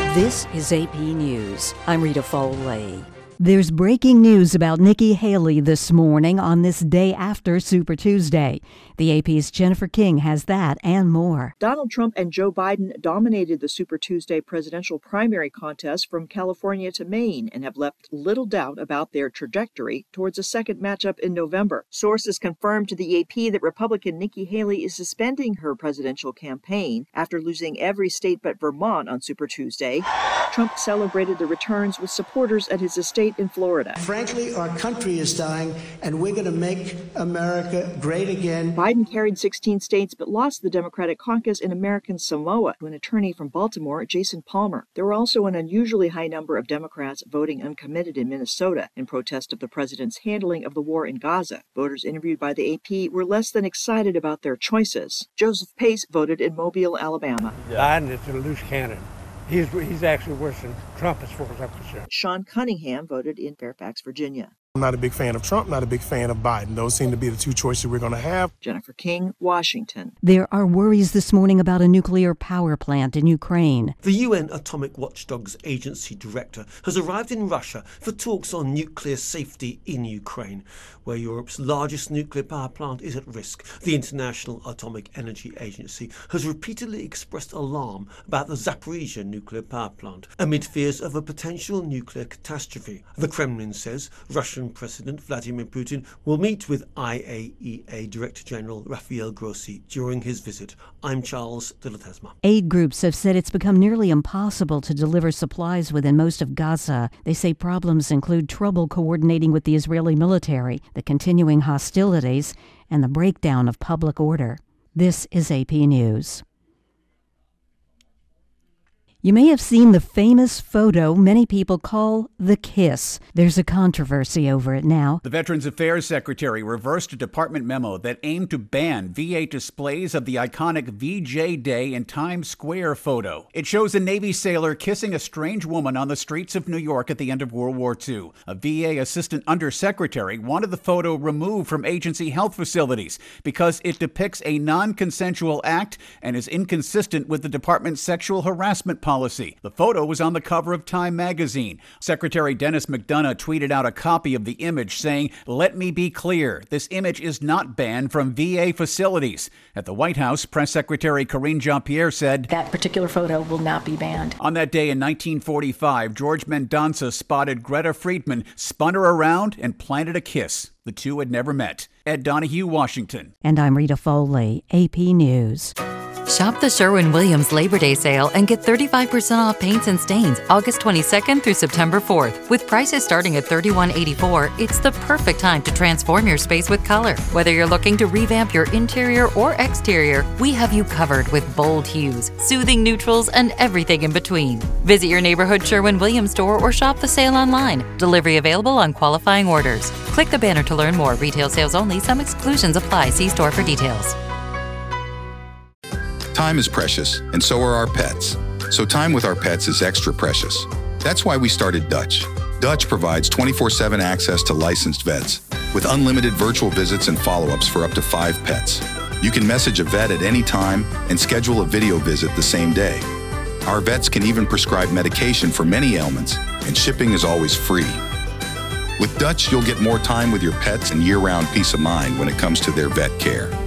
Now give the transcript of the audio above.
This is AP News. I'm Rita Foley. There's breaking news about Nikki Haley this morning on this day after Super Tuesday. The AP's Jennifer King has that and more. Donald Trump and Joe Biden dominated the Super Tuesday presidential primary contest from California to Maine and have left little doubt about their trajectory towards a second matchup in November. Sources confirmed to the AP that Republican Nikki Haley is suspending her presidential campaign after losing every state but Vermont on Super Tuesday. Trump celebrated the returns with supporters at his estate in Florida. Frankly, our country is dying, and we're going to make America great again. Biden carried 16 states but lost the Democratic caucus in American Samoa to an attorney from Baltimore, Jason Palmer. There were also an unusually high number of Democrats voting uncommitted in Minnesota in protest of the president's handling of the war in Gaza. Voters interviewed by the AP were less than excited about their choices. Joseph Pace voted in Mobile, Alabama. Biden is a loose cannon. He's actually worse than Trump as far as I'm concerned. Sean Cunningham voted in Fairfax, Virginia. I'm not a big fan of Trump, not a big fan of Biden. Those seem to be the two choices we're going to have. Jennifer King, Washington. There are worries this morning about a nuclear power plant in Ukraine. The UN Atomic Watchdogs Agency director has arrived in Russia for talks on nuclear safety in Ukraine, where Europe's largest nuclear power plant is at risk. The International Atomic Energy Agency has repeatedly expressed alarm about the Zaporizhzhia nuclear power plant amid fears of a potential nuclear catastrophe. The Kremlin says Russian President Vladimir Putin will meet with IAEA Director General Rafael Grossi during his visit. I'm Charles de la Tesma. Aid groups have said it's become nearly impossible to deliver supplies within most of Gaza. They say problems include trouble coordinating with the Israeli military, the continuing hostilities, and the breakdown of public order. This is AP News. You may have seen the famous photo many people call the kiss. There's a controversy over it now. The Veterans Affairs Secretary reversed a department memo that aimed to ban VA displays of the iconic VJ Day in Times Square photo. It shows a Navy sailor kissing a strange woman on the streets of New York at the end of World War II. A VA Assistant Undersecretary wanted the photo removed from agency health facilities because it depicts a non-consensual act and is inconsistent with the department's sexual harassment policy. The photo was on the cover of Time magazine. Secretary Dennis McDonough tweeted out a copy of the image saying, "Let me be clear, this image is not banned from VA facilities." At the White House, Press Secretary Karine Jean-Pierre said, "That particular photo will not be banned." On that day in 1945, George Mendonça spotted Greta Friedman, spun her around, and planted a kiss. The two had never met. Ed Donahue, Washington. And I'm Rita Foley, AP News. Shop the Sherwin-Williams Labor Day sale and get 35% off paints and stains August 22nd through September 4th. With prices starting at $31.84, it's the perfect time to transform your space with color. Whether you're looking to revamp your interior or exterior, we have you covered with bold hues, soothing neutrals, and everything in between. Visit your neighborhood Sherwin-Williams store or shop the sale online. Delivery available on qualifying orders. Click the banner to learn more. Retail sales only. Some exclusions apply. See store for details. Time is precious, and so are our pets. So time with our pets is extra precious. That's why we started Dutch. Dutch provides 24/7 access to licensed vets, with unlimited virtual visits and follow-ups for up to 5 pets. You can message a vet at any time and schedule a video visit the same day. Our vets can even prescribe medication for many ailments, and shipping is always free. With Dutch, you'll get more time with your pets and year-round peace of mind when it comes to their vet care.